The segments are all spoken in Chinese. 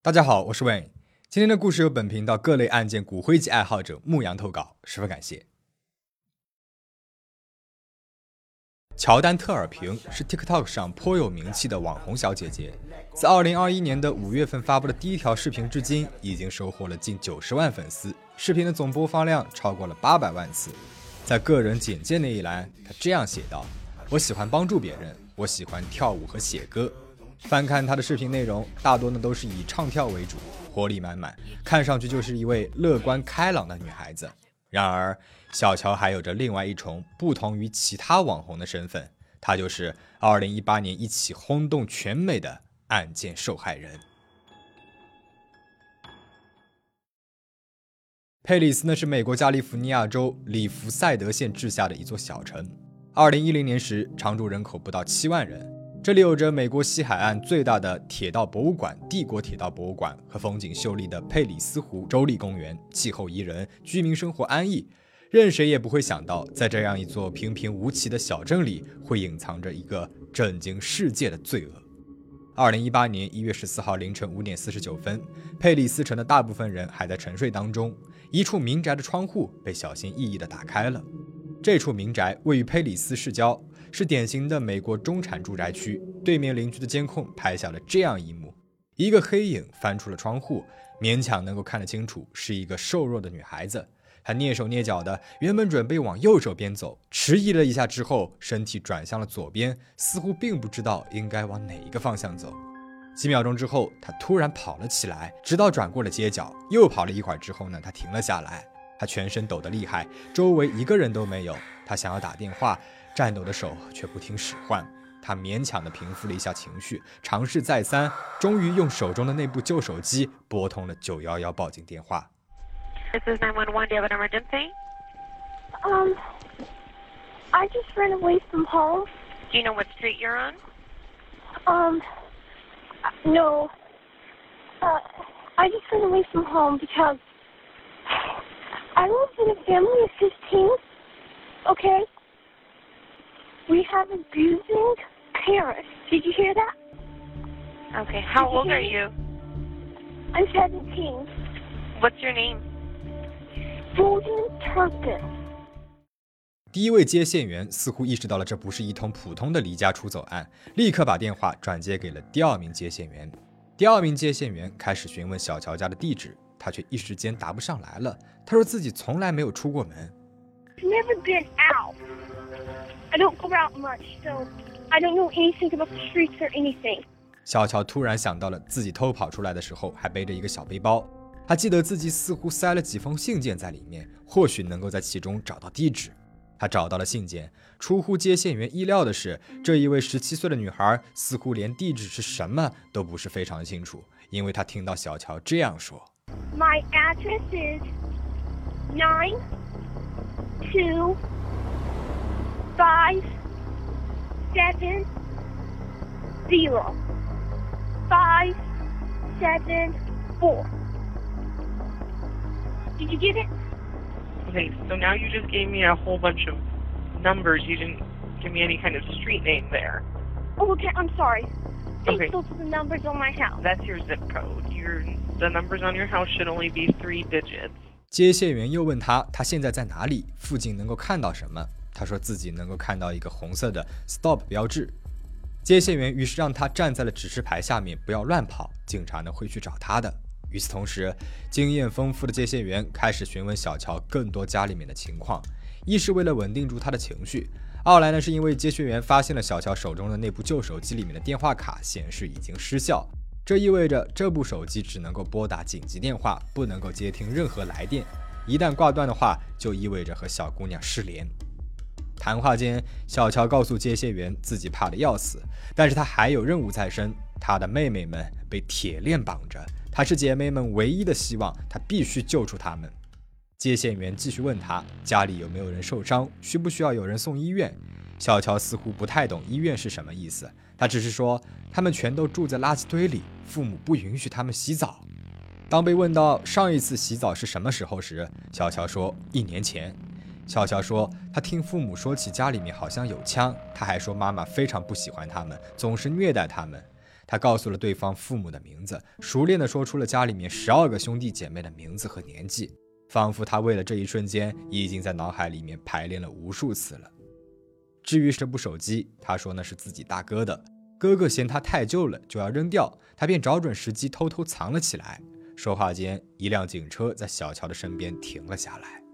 大家好，我是 Wayne。今天的故事由本频道各类案件骨灰级爱好者牧羊投稿，十分感谢。乔丹特尔平是 TikTok 上颇有名气的网红小姐姐，自2021年的5月份发布的第一条视频至今，已经收获了近90万粉丝，视频的总播放量超过了800万次。在个人简介那一栏，她这样写道：我喜欢帮助别人，我喜欢跳舞和写歌。翻看她的视频内容，大多呢都是以唱跳为主，活力满满，看上去就是一位乐观开朗的女孩子。然而，小乔还有着另外一重不同于其他网红的身份，她就是2018年一起轰动全美的案件受害人。佩里斯呢是美国加利福尼亚州里弗赛德县治下的一座小城。2010年时，常住人口不到7万人。这里有着美国西海岸最大的铁道博物馆——帝国铁道博物馆和风景秀丽的佩里斯湖州立公园，气候宜人，居民生活安逸。任谁也不会想到，在这样一座平平无奇的小镇里，会隐藏着一个震惊世界的罪恶。2018年1月14号凌晨5点49分，佩里斯城的大部分人还在沉睡当中，一处民宅的窗户被小心翼翼地打开了。这处民宅位于佩里斯市郊，是典型的美国中产住宅区。对面邻居的监控拍下了这样一幕：一个黑影翻出了窗户，勉强能够看得清楚是一个瘦弱的女孩子。她蹑手蹑脚的，原本准备往右手边走，迟疑了一下之后，身体转向了左边，似乎并不知道应该往哪一个方向走。几秒钟之后，她突然跑了起来，直到转过了街角。又跑了一会儿之后呢，她停了下来。她全身抖得厉害，周围一个人都没有。她想要打电话，颤抖的手却不听使唤。她勉强地平复了一下情绪，尝试再三，终于用手中的那部旧手机拨通了911报警电话。 This is 911. Do you have an emergency? I just ran away from home. Do you know what street you're on? No. I just ran away from home because I live in a family of 15. Okay? We have abusing parents. Did you hear that? Okay. How old are you? I'm 17. What's your name? Golden Turpin. 第一位接线员似乎意识到了这不是一通普通的离家出走案，立刻把电话转接给了第二名接线员。第二名接线员开始询问小乔家的地址，他却一时间答不上来了。他说自己从来没有出过门。 I've never been out. I don't go out much, so I don't know anything about the streets or anything. 小乔突然想到了自己偷跑出来的时候还背着一个小背包，他记得自己似乎塞了几封信件在里面，或许能够在其中找到地址。他找到了信件，出乎接线员意料的是，这一位17岁的女孩似乎连地址是什么都不是非常清楚，因为她听到小乔这样说 My address is 92570 574. Did you get it? Okay, so now you just gave me a whole bunch of numbers. You didn't give me any kind of street name there. Oh, okay, I'm sorry. Okay. Those are the numbers on my house. That's your zip code. The numbers on your house should only be 3 digits. 接线员又问他现在在哪里，附近能够看到什么。他说自己能够看到一个红色的 stop 标志。接线员于是让他站在了指示牌下面，不要乱跑，警察呢会去找他的。与此同时，经验丰富的接线员开始询问小乔更多家里面的情况，一是为了稳定住他的情绪，二来呢是因为接线员发现了小乔手中的那部旧手机里面的电话卡显示已经失效，这意味着这部手机只能够拨打紧急电话，不能够接听任何来电，一旦挂断的话，就意味着和小姑娘失联。谈话间，小乔告诉接线员自己怕得要死，但是他还有任务在身，他的妹妹们被铁链绑着，他是姐妹们唯一的希望，他必须救出她们。接线员继续问他家里有没有人受伤，需不需要有人送医院。小乔似乎不太懂医院是什么意思，他只是说他们全都住在垃圾堆里，父母不允许他们洗澡。当被问到上一次洗澡是什么时候时，小乔说1年前。小乔说他听父母说起家里面好像有枪，他还说妈妈非常不喜欢他们，总是虐待他们。 他告诉了对方父母的名字，熟练地说出了家里面12个兄弟姐妹的名字和年纪，仿佛他为了这一瞬间已经在脑海里面排练了无数次了。至于这部手机，他说那是自己大哥的，哥哥嫌他太旧了就要扔掉，他便找准时机偷偷藏了起来。说话间，一辆警车在小乔的身边停了下来。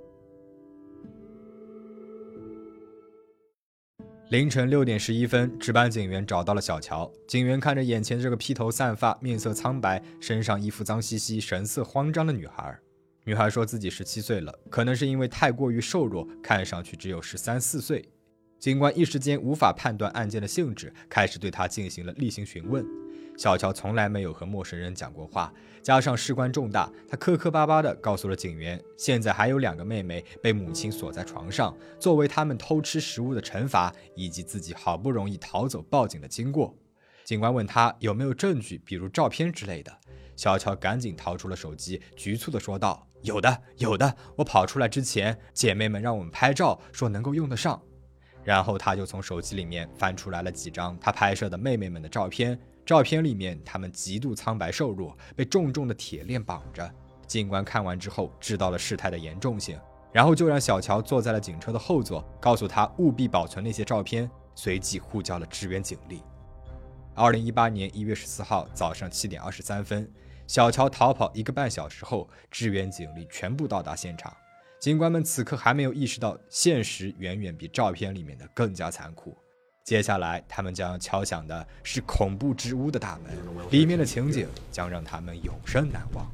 凌晨6点11分，值班警员找到了小乔。警员看着眼前这个披头散发、面色苍白、身上衣服脏兮兮、神色慌张的女孩。女孩说自己17岁了，可能是因为太过于瘦弱，看上去只有13、14岁。警官一时间无法判断案件的性质，开始对她进行了例行询问。小乔从来没有和陌生人讲过话，加上事关重大，他磕磕巴巴地告诉了警员，现在还有2个妹妹被母亲锁在床上，作为他们偷吃食物的惩罚，以及自己好不容易逃走报警的经过。警官问他有没有证据，比如照片之类的。小乔赶紧掏出了手机，局促地说道：有的，我跑出来之前，姐妹们让我们拍照，说能够用得上。然后他就从手机里面翻出来了几张他拍摄的妹妹们的照片，照片里面她们极度苍白瘦弱，被重重的铁链绑着。警官看完之后知道了事态的严重性，然后就让小乔坐在了警车的后座，告诉他务必保存那些照片，随即呼叫了支援警力。2018年1月14号早上7点23分，小乔逃跑1个半小时后，支援警力全部到达现场。警官们此刻还没有意识到现实远远比照片里面的更加残酷。接下来他们将要敲响的是恐怖之屋的大门，里面的情景将让他们永生难忘。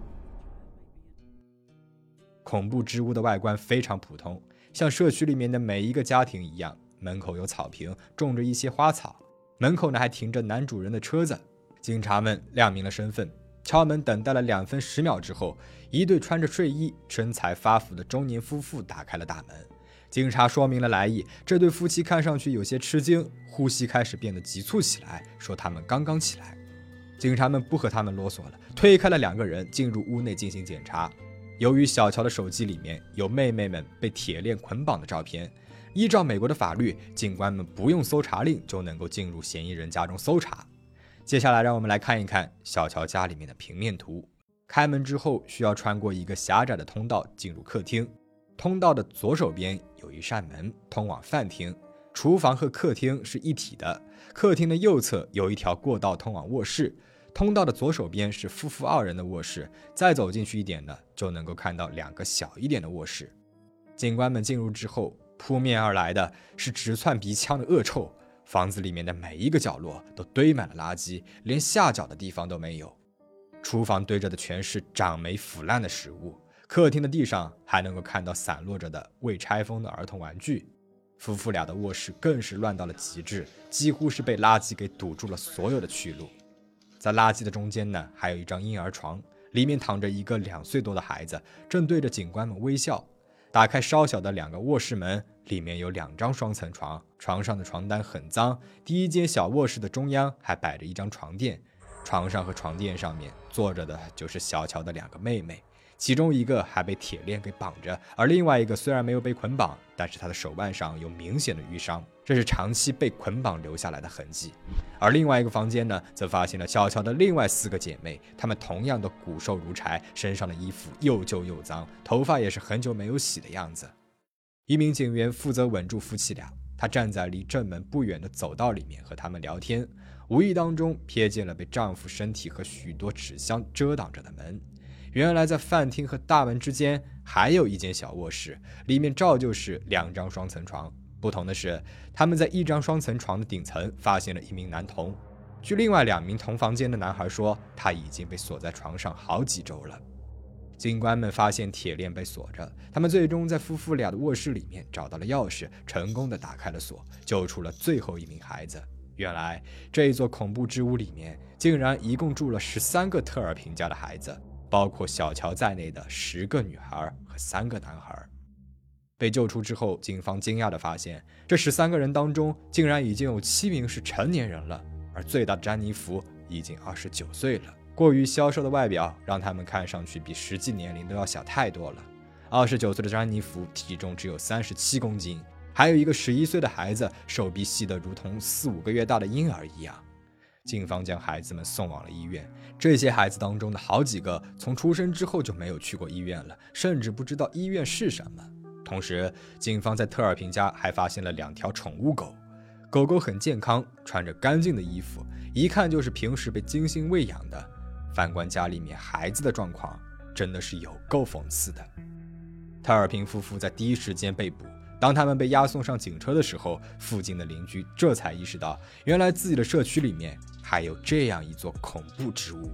恐怖之屋的外观非常普通，像社区里面的每一个家庭一样，门口有草坪，种着一些花草，门口呢还停着男主人的车子。警察们亮明了身份，敲门等待了2分10秒之后，一对穿着睡衣、身材发福的中年夫妇打开了大门。警察说明了来意，这对夫妻看上去有些吃惊，呼吸开始变得急促起来，说他们刚刚起来。警察们不和他们啰嗦了，推开了2个人，进入屋内进行检查。由于小乔的手机里面有妹妹们被铁链捆绑的照片，依照美国的法律，警官们不用搜查令就能够进入嫌疑人家中搜查。接下来让我们来看一看小乔家里面的平面图。开门之后需要穿过一个狭窄的通道进入客厅，通道的左手边有一扇门通往饭厅，厨房和客厅是一体的。客厅的右侧有一条过道通往卧室，通道的左手边是夫妇2人的卧室，再走进去一点呢，就能够看到2个小一点的卧室。警官们进入之后，扑面而来的是直窜鼻腔的恶臭，房子里面的每一个角落都堆满了垃圾，连下脚的地方都没有。厨房堆着的全是长霉腐烂的食物，客厅的地上还能够看到散落着的未拆封的儿童玩具。夫妇俩的卧室更是乱到了极致，几乎是被垃圾给堵住了所有的去路。在垃圾的中间呢，还有一张婴儿床，里面躺着一个2岁多的孩子，正对着警官们微笑。打开稍小的2个卧室门，里面有2张双层床，床上的床单很脏。第一间小卧室的中央还摆着一张床垫，床上和床垫上面坐着的就是小乔的2个妹妹，其中一个还被铁链给绑着，而另外一个虽然没有被捆绑，但是她的手腕上有明显的淤伤，这是长期被捆绑留下来的痕迹。而另外一个房间呢，则发现了小乔的另外4个姐妹，她们同样的骨瘦如柴，身上的衣服又旧又脏，头发也是很久没有洗的样子。一名警员负责稳住夫妻俩，他站在离正门不远的走道里面和他们聊天，无意当中瞥见了被丈夫身体和许多纸箱遮挡着的门。原来在饭厅和大门之间还有一间小卧室，里面照旧是2张双层床，不同的是他们在一张双层床的顶层发现了一名男童。据另外2名同房间的男孩说，他已经被锁在床上好几周了。警官们发现铁链被锁着，他们最终在夫妇俩的卧室里面找到了钥匙，成功的打开了锁，救出了最后一名孩子。原来这一座恐怖之屋里面竟然一共住了13个特尔平家的孩子，包括小乔在内的10个女孩和3个男孩。被救出之后，警方惊讶地发现，这13个人当中竟然已经有7名是成年人了，而最大的詹妮弗已经29岁了。过于消瘦的外表让他们看上去比实际年龄都要小太多了。29岁的詹妮弗体重只有37公斤，还有一个11岁的孩子，手臂细得如同4、5个月大的婴儿一样。 警方将孩子们送往了医院。这些孩子当中的好几个从出生之后就没有去过医院了，甚至不知道医院是什么。同时，警方在特尔平家还发现了2条宠物狗，狗狗很健康，穿着干净的衣服，一看就是平时被精心喂养的。反观家里面孩子的状况，真的是有够讽刺的。特尔平夫妇在第一时间被捕，当他们被押送上警车的时候，附近的邻居这才意识到，原来自己的社区里面还有这样一座恐怖之屋。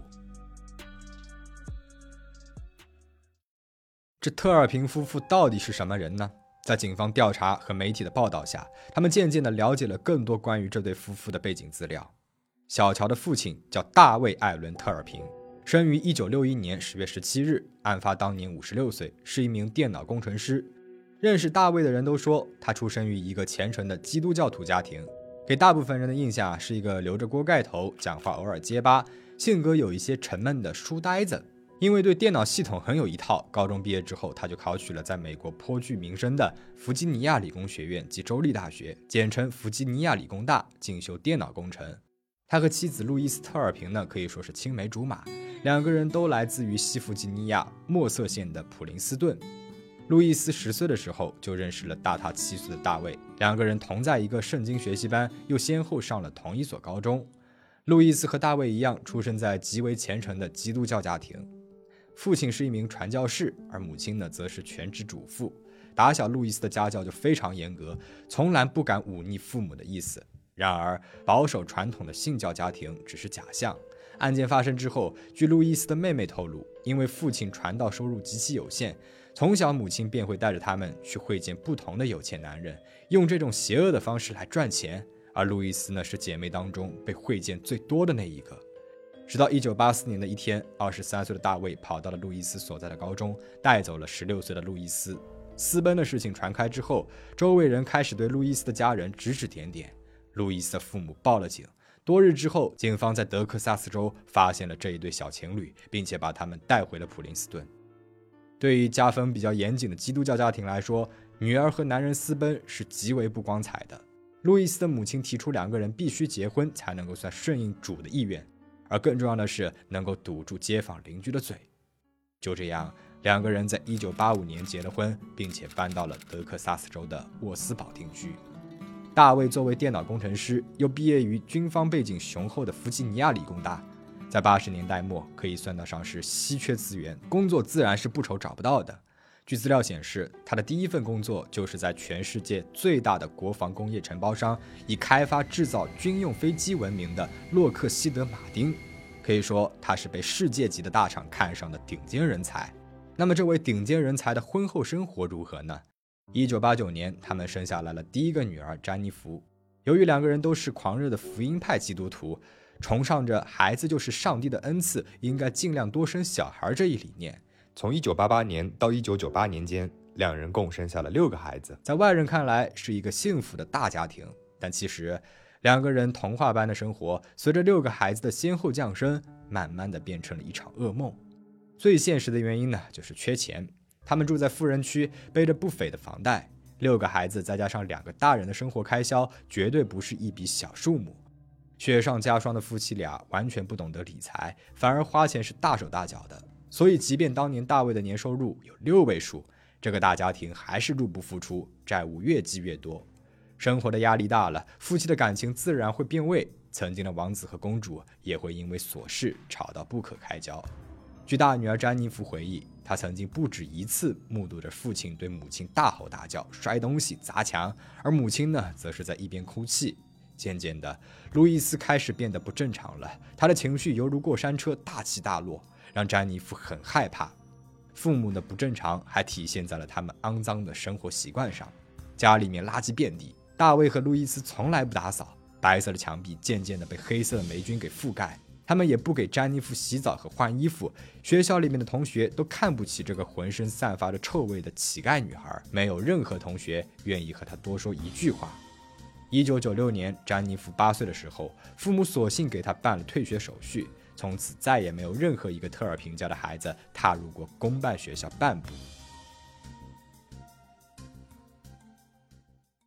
这特尔平夫妇到底是什么人呢？在警方调查和媒体的报道下，他们渐渐地了解了更多关于这对夫妇的背景资料。小乔的父亲叫大卫·艾伦·特尔平，生于1961年10月17日，案发当年56岁，是一名电脑工程师。认识大卫的人都说，他出生于一个虔诚的基督教徒家庭，给大部分人的印象是一个留着锅盖头，讲话偶尔结巴，性格有一些沉闷的书呆子。因为对电脑系统很有一套，高中毕业之后，他就考取了在美国颇具名声的弗吉尼亚理工学院及州立大学，简称弗吉尼亚理工大，进修电脑工程。他和妻子路易斯·特尔平呢，可以说是青梅竹马，两个人都来自于西弗吉尼亚莫瑟县的普林斯顿。路易斯10岁的时候就认识了大他7岁的大卫，两个人同在一个圣经学习班，又先后上了同一所高中。路易斯和大卫一样，出生在极为虔诚的基督教家庭。父亲是一名传教士，而母亲呢，则是全职主妇。打小路易斯的家教就非常严格，从来不敢忤逆父母的意思。然而，保守传统的信教家庭只是假象。案件发生之后，据路易斯的妹妹透露，因为父亲传道收入极其有限，从小母亲便会带着他们去会见不同的有钱男人，用这种邪恶的方式来赚钱。而路易斯呢，是姐妹当中被会见最多的那一个。直到1984年的一天，23岁的大卫跑到了路易斯所在的高中，带走了16岁的路易斯。私奔的事情传开之后，周围人开始对路易斯的家人指指点点。路易斯的父母报了警。多日之后，警方在德克萨斯州发现了这一对小情侣，并且把他们带回了普林斯顿。对于家风比较严谨的基督教家庭来说，女儿和男人私奔是极为不光彩的。路易斯的母亲提出2个人必须结婚才能够算顺应主的意愿，而更重要的是能够堵住街坊邻居的嘴。就这样，2个人在1985年结了婚，并且搬到了德克萨斯州的沃斯堡定居。大卫作为电脑工程师，又毕业于军方背景雄厚的弗吉尼亚理工大，在80年代末可以算得上是稀缺资源，工作自然是不愁找不到的。据资料显示，他的第一份工作就是在全世界最大的国防工业承包商，以开发制造军用飞机闻名的洛克希德马丁。可以说，他是被世界级的大厂看上的顶尖人才。那么，这位顶尖人才的婚后生活如何呢？1989年，他们生下来了第一个女儿詹妮弗。由于2个人都是狂热的福音派基督徒，崇尚着孩子就是上帝的恩赐，应该尽量多生小孩这一理念。从1988年到1998年间，2人共生下了6个孩子。在外人看来是一个幸福的大家庭，但其实2个人童话般的生活，随着6个孩子的先后降生，慢慢的变成了一场噩梦。最现实的原因呢，就是缺钱。他们住在富人区，背着不菲的房贷，6个孩子再加上2个大人的生活开销，绝对不是一笔小数目。雪上加霜的夫妻俩完全不懂得理财，反而花钱是大手大脚的。所以即便当年大卫的年收入有6位数，这个大家庭还是入不敷出，债务越积越多。生活的压力大了，夫妻的感情自然会变味，曾经的王子和公主也会因为琐事吵到不可开交。据大女儿詹妮弗回忆，她曾经不止一次目睹着父亲对母亲大吼大叫、摔东西、砸墙，而母亲呢，则是在一边哭泣。渐渐的，路易斯开始变得不正常了，他的情绪犹如过山车，大起大落，让詹妮弗很害怕。父母的不正常还体现在了他们肮脏的生活习惯上，家里面垃圾遍地，大卫和路易斯从来不打扫，白色的墙壁渐渐的被黑色的霉菌给覆盖。他们也不给詹妮弗洗澡和换衣服，学校里面的同学都看不起这个浑身散发着臭味的乞丐女孩，没有任何同学愿意和她多说一句话。1996年，詹妮弗8岁的时候，父母索性给她办了退学手续，从此再也没有任何一个特尔平家的孩子踏入过公办学校半步。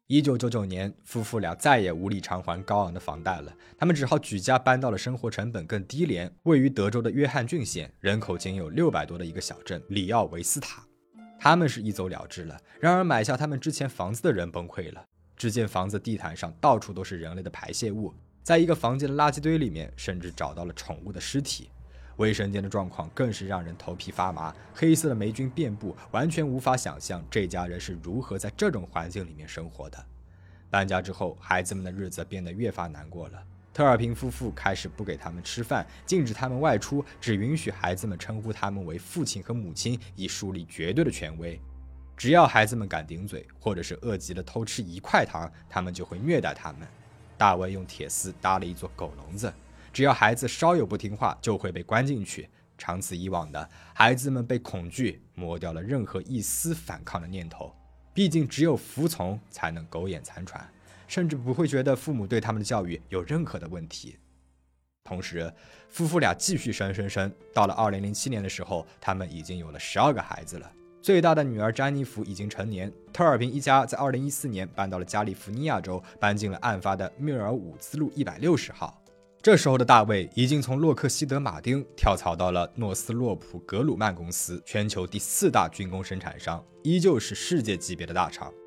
1999年，夫妇俩再也无力偿还高昂的房贷了，他们只好举家搬到了生活成本更低廉、位于德州的约翰郡县，人口仅有600多的一个小镇里奥维斯塔。他们是一走了之了，然而买下他们之前房子的人崩溃了。只见房子地毯上到处都是人类的排泄物，在一个房间的垃圾堆里面，甚至找到了宠物的尸体。卫生间的状况更是让人头皮发麻，黑色的霉菌遍布，完全无法想象这家人是如何在这种环境里面生活的。搬家之后，孩子们的日子变得越发难过了。特尔平夫妇开始不给他们吃饭，禁止他们外出，只允许孩子们称呼他们为父亲和母亲，以树立绝对的权威。只要孩子们敢顶嘴，或者是饿极了偷吃1块糖，他们就会虐待他们。大卫用铁丝搭了一座狗笼子，只要孩子稍有不听话，就会被关进去。长此以往的，孩子们被恐惧磨掉了任何一丝反抗的念头。毕竟只有服从才能苟延残喘，甚至不会觉得父母对他们的教育有任何的问题。同时，夫妇俩继续生，到了2007年的时候，他们已经有了12个孩子了。最大的女儿詹妮弗已经成年。特尔平一家在2014年搬到了加利福尼亚州，搬进了案发的密尔伍兹路160号。这时候的大卫已经从洛克希德马丁跳槽到了诺斯洛普格鲁曼公司，全球第4大军工生产商，依旧是世界级别的大厂。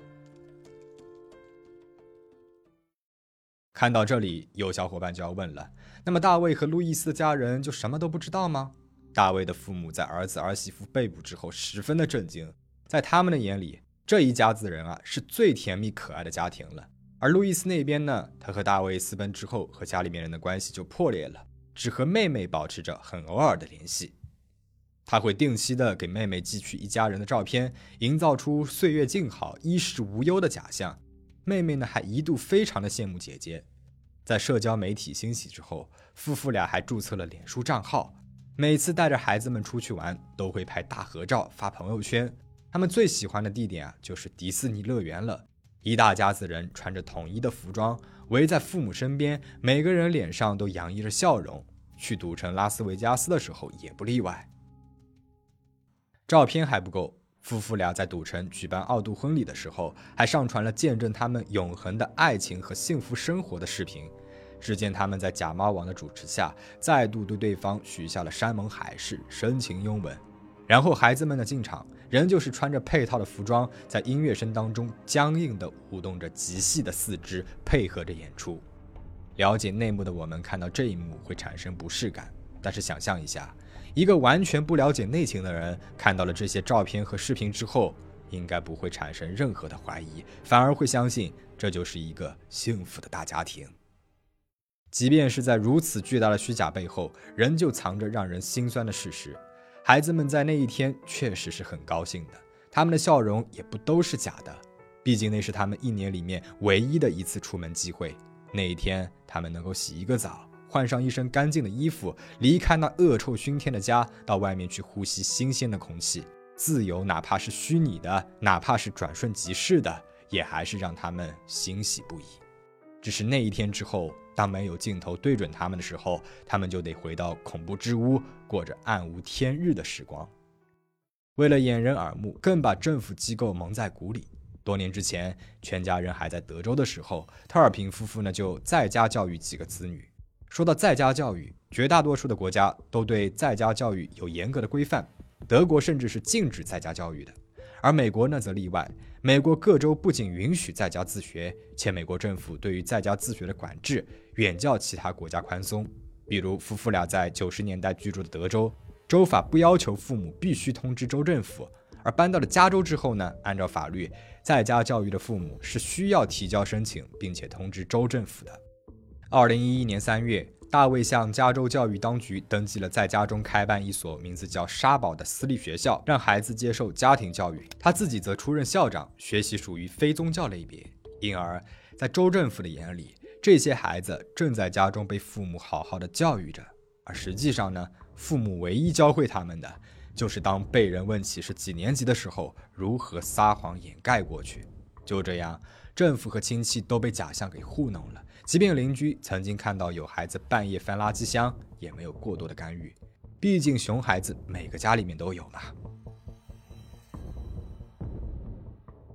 看到这里，有小伙伴就要问了，那么大卫和路易斯的家人就什么都不知道吗？大卫的父母在儿子儿媳妇被捕之后十分的震惊，在他们的眼里，这一家子人啊是最甜蜜可爱的家庭了。而路易斯那边呢，他和大卫私奔之后，和家里面人的关系就破裂了，只和妹妹保持着很偶尔的联系。他会定期的给妹妹寄去一家人的照片，营造出岁月静好、衣食无忧的假象。妹妹呢，还一度非常的羡慕姐姐。在社交媒体兴起之后，夫妇俩还注册了脸书账号，每次带着孩子们出去玩，都会拍大合照发朋友圈。他们最喜欢的地点啊，就是迪士尼乐园了。一大家子人穿着统一的服装，围在父母身边，每个人脸上都洋溢着笑容。去赌城拉斯维加斯的时候也不例外。照片还不够，夫妇俩在赌城举办奥杜婚礼的时候，还上传了见证他们永恒的爱情和幸福生活的视频。只见他们在假猫王的主持下，再度对对方许下了山盟海誓，深情拥吻。然后孩子们的进场，仍旧是穿着配套的服装，在音乐声当中僵硬地舞动着极细的四肢，配合着演出。了解内幕的我们看到这一幕会产生不适感，但是想象一下，一个完全不了解内情的人看到了这些照片和视频之后，应该不会产生任何的怀疑，反而会相信这就是一个幸福的大家庭。即便是在如此巨大的虚假背后，仍旧藏着让人心酸的事实。孩子们在那一天确实是很高兴的，他们的笑容也不都是假的，毕竟那是他们1年里面唯一的一次出门机会。那一天，他们能够洗一个澡，换上一身干净的衣服，离开那恶臭熏天的家，到外面去呼吸新鲜的空气。自由哪怕是虚拟的，哪怕是转瞬即逝的，也还是让他们欣喜不已。只是那一天之后，当没有镜头对准他们的时候，他们就得回到恐怖之屋，过着暗无天日的时光。为了掩人耳目，更把政府机构蒙在鼓里。多年之前，全家人还在德州的时候，特尔平夫妇呢就在家教育几个子女。说到在家教育，绝大多数的国家都对在家教育有严格的规范，德国甚至是禁止在家教育的。而美国呢则例外，美国各州不仅允许在家自学，且美国政府对于在家自学的管制远较其他国家宽松。比如夫妇俩在90年代居住的德州，州法不要求父母必须通知州政府，而搬到了加州之后呢，按照法律，在家教育的父母是需要提交申请并且通知州政府的。2011年3月，大卫向加州教育当局登记了在家中开办一所名字叫沙堡的私立学校，让孩子接受家庭教育，他自己则出任校长，学习属于非宗教类别。因而在州政府的眼里，这些孩子正在家中被父母好好的教育着，而实际上呢，父母唯一教会他们的就是当被人问起是几年级的时候，如何撒谎掩盖过去。就这样，政府和亲戚都被假象给糊弄了，即便邻居曾经看到有孩子半夜翻垃圾箱，也没有过多的干预，毕竟熊孩子每个家里面都有嘛。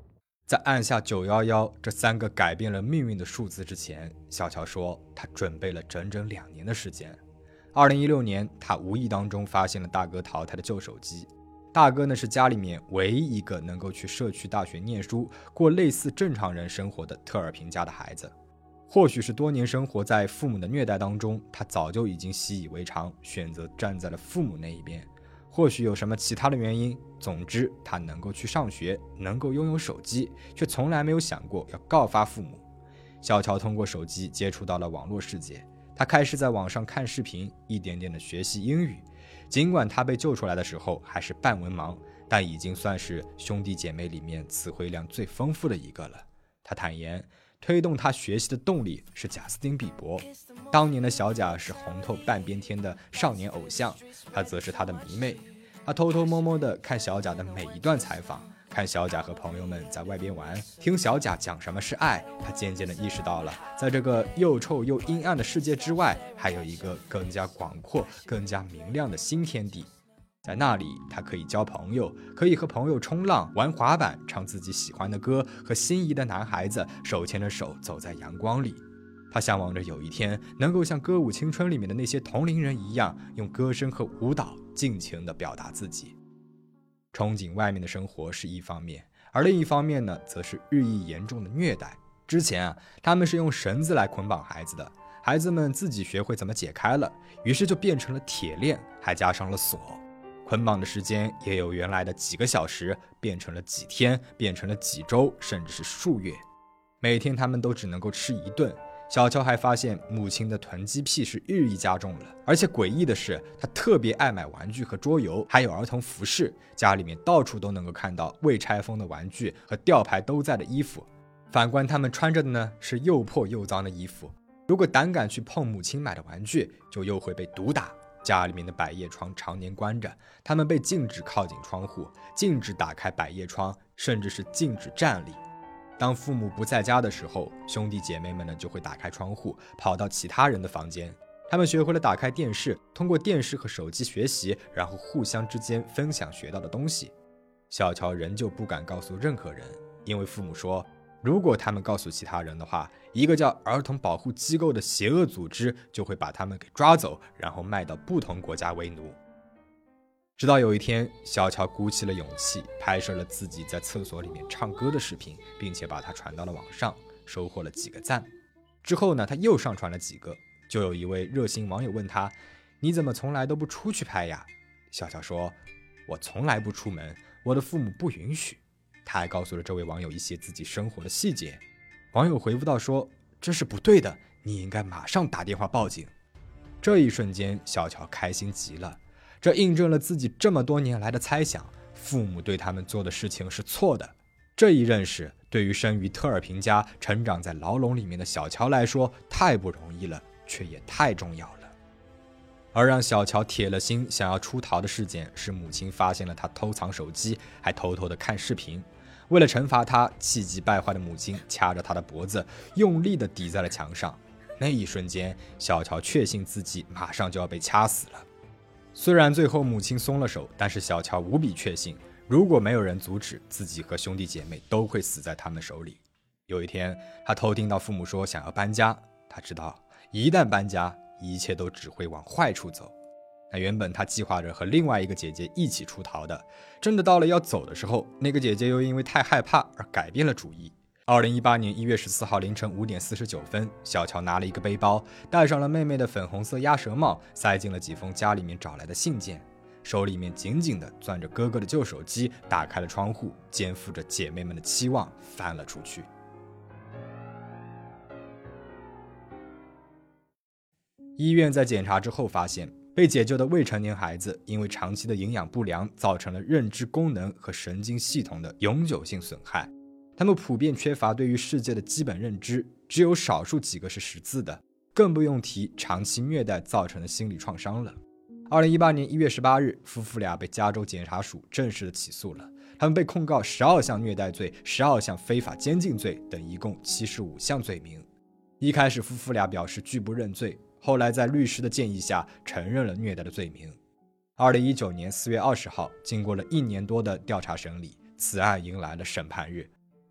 在按下911这3个改变了命运的数字之前，小乔说他准备了整整2年的时间。2016年，他无意当中发现了大哥淘汰的旧手机。大哥呢是家里面唯一一个能够去社区大学念书，过类似正常人生活的特尔平家的孩子。或许是多年生活在父母的虐待当中，他早就已经习以为常，选择站在了父母那一边。或许有什么其他的原因，总之他能够去上学，能够拥有手机，却从来没有想过要告发父母。小乔通过手机接触到了网络世界，他开始在网上看视频，一点点的学习英语。尽管他被救出来的时候还是半文盲，但已经算是兄弟姐妹里面词汇量最丰富的一个了。他坦言，推动他学习的动力是贾斯汀·比伯。当年的小贾是红透半边天的少年偶像，他则是他的迷妹。他偷偷摸摸地看小贾的每一段采访，看小贾和朋友们在外边玩，听小贾讲什么是爱。他渐渐地意识到了，在这个又臭又阴暗的世界之外，还有一个更加广阔、更加明亮的新天地。在那里，他可以交朋友，可以和朋友冲浪、玩滑板，唱自己喜欢的歌，和心仪的男孩子手牵着手走在阳光里。他向往着有一天能够像歌舞青春里面的那些同龄人一样，用歌声和舞蹈尽情地表达自己。憧憬外面的生活是一方面，而另一方面呢，则是日益严重的虐待。之前他们是用绳子来捆绑孩子的，孩子们自己学会怎么解开了，于是就变成了铁链，还加上了锁。捆绑的时间也有原来的几个小时，变成了几天，变成了几周，甚至是数月。每天他们都只能够吃1顿。小乔还发现母亲的囤积癖是日益加重了，而且诡异的是，她特别爱买玩具和桌游，还有儿童服饰，家里面到处都能够看到未拆封的玩具和吊牌都在的衣服。反观他们穿着的呢，是又破又脏的衣服。如果胆敢去碰母亲买的玩具，就又会被毒打。家里面的百叶窗常年关着，他们被禁止靠近窗户，禁止打开百叶窗，甚至是禁止站立。当父母不在家的时候，兄弟姐妹们呢就会打开窗户，跑到其他人的房间。他们学会了打开电视，通过电视和手机学习，然后互相之间分享学到的东西。小乔仍旧不敢告诉任何人，因为父母说，如果他们告诉其他人的话，一个叫儿童保护机构的邪恶组织就会把他们给抓走，然后卖到不同国家为奴。直到有一天，小乔鼓起了勇气，拍摄了自己在厕所里面唱歌的视频，并且把它传到了网上，收获了几个赞。之后呢，他又上传了几个，就有一位热心网友问他，你怎么从来都不出去拍呀？小乔说，我从来不出门，我的父母不允许。他还告诉了这位网友一些自己生活的细节。网友回复到说，这是不对的，你应该马上打电话报警。这一瞬间，小乔开心极了，这印证了自己这么多年来的猜想，父母对他们做的事情是错的。这一认识对于生于特尔平家、成长在牢笼里面的小乔来说太不容易了，却也太重要了。而让小乔铁了心想要出逃的事件是母亲发现了他偷藏手机，还偷偷的看视频。为了惩罚他，气急败坏的母亲掐着他的脖子，用力地抵在了墙上。那一瞬间，小乔确信自己马上就要被掐死了。虽然最后母亲松了手，但是小乔无比确信，如果没有人阻止，自己和兄弟姐妹都会死在他们手里。有一天，他偷听到父母说想要搬家，他知道一旦搬家，一切都只会往坏处走。那原本他计划着和另外一个姐姐一起出逃的，真的到了要走的时候，那个姐姐又因为太害怕而改变了主意。2018年1月14号凌晨5点49分，小乔拿了一个背包，戴上了妹妹的粉红色鸭舌帽，塞进了几封家里面找来的信件，手里面紧紧地攥着哥哥的旧手机，打开了窗户，肩负着姐妹们的期望翻了出去。医院在检查之后发现，被解救的未成年孩子因为长期的营养不良，造成了认知功能和神经系统的永久性损害。他们普遍缺乏对于世界的基本认知，只有少数几个是识字的，更不用提长期虐待造成的心理创伤了。2018年1月18日，夫妇俩被加州检察署正式的起诉了，他们被控告12项虐待罪、12项非法监禁罪等一共75项罪名。一开始夫妇俩表示拒不认罪，后来在律师的建议下承认了虐待的罪名。2019年4月20号，经过了1年多的调查审理，此案迎来了审判日。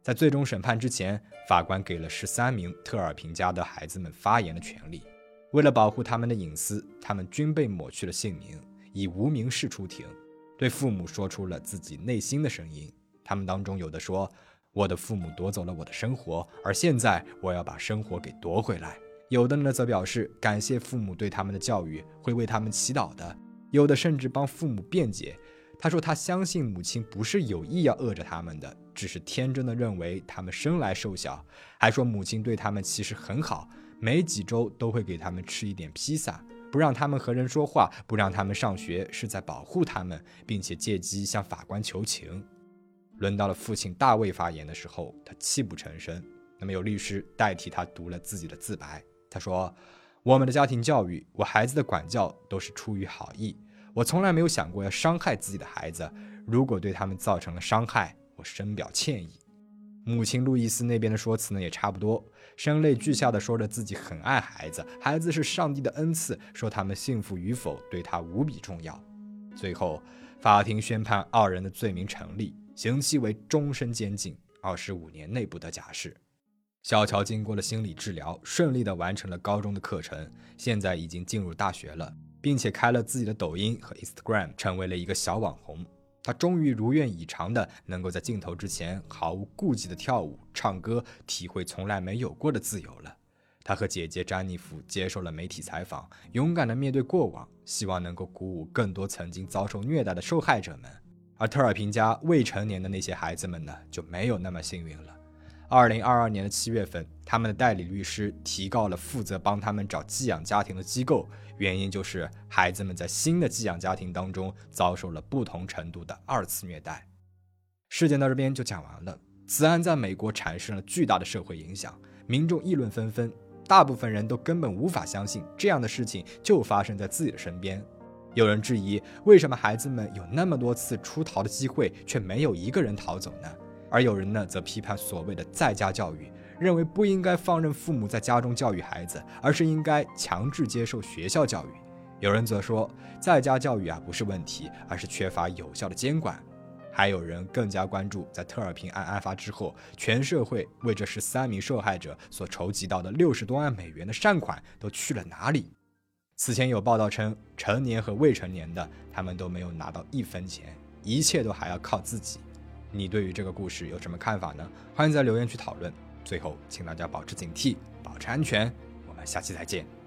在最终审判之前，法官给了13名特尔平家的孩子们发言的权利。为了保护他们的隐私，他们均被抹去了姓名，以无名氏出庭，对父母说出了自己内心的声音。他们当中有的说，我的父母夺走了我的生活，而现在我要把生活给夺回来。有的呢则表示感谢父母对他们的教育，会为他们祈祷的。有的甚至帮父母辩解，他说他相信母亲不是有意要饿着他们的，只是天真的认为他们生来瘦小，还说母亲对他们其实很好，每几周都会给他们吃一点披萨，不让他们和人说话，不让他们上学，是在保护他们，并且借机向法官求情。轮到了父亲大卫发言的时候，他泣不成声。那么有律师代替他读了自己的自白，他说，我们的家庭教育，我孩子的管教都是出于好意，我从来没有想过要伤害自己的孩子，如果对他们造成了伤害，我深表歉意。母亲路易斯那边的说辞呢也差不多，声泪俱下的说着自己很爱孩子，孩子是上帝的恩赐，说他们幸福与否对他无比重要。最后法庭宣判二人的罪名成立，刑期为终身监禁，25年内不得假释。小乔经过了心理治疗，顺利地完成了高中的课程，现在已经进入大学了，并且开了自己的抖音和 Instagram， 成为了一个小网红。他终于如愿以偿的能够在镜头之前毫无顾忌的跳舞、唱歌，体会从来没有过的自由了。他和姐姐詹妮弗接受了媒体采访，勇敢地面对过往，希望能够鼓舞更多曾经遭受虐待的受害者们。而特尔平家未成年的那些孩子们呢，就没有那么幸运了。2022年的7月份，他们的代理律师提告了负责帮他们找寄养家庭的机构，原因就是孩子们在新的寄养家庭当中遭受了不同程度的2次虐待。事件到这边就讲完了。此案在美国产生了巨大的社会影响，民众议论纷纷，大部分人都根本无法相信这样的事情就发生在自己的身边。有人质疑，为什么孩子们有那么多次出逃的机会，却没有一个人逃走呢？而有人呢，则批判所谓的在家教育，认为不应该放任父母在家中教育孩子，而是应该强制接受学校教育。有人则说，在家教育不是问题，而是缺乏有效的监管。还有人更加关注，在特尔平案案发之后，全社会为这13名受害者所筹集到的60多万美元的善款都去了哪里？此前有报道称，成年和未成年的他们都没有拿到1分钱，一切都还要靠自己。你对于这个故事有什么看法呢？欢迎在留言区讨论。最后，请大家保持警惕，保持安全。我们下期再见。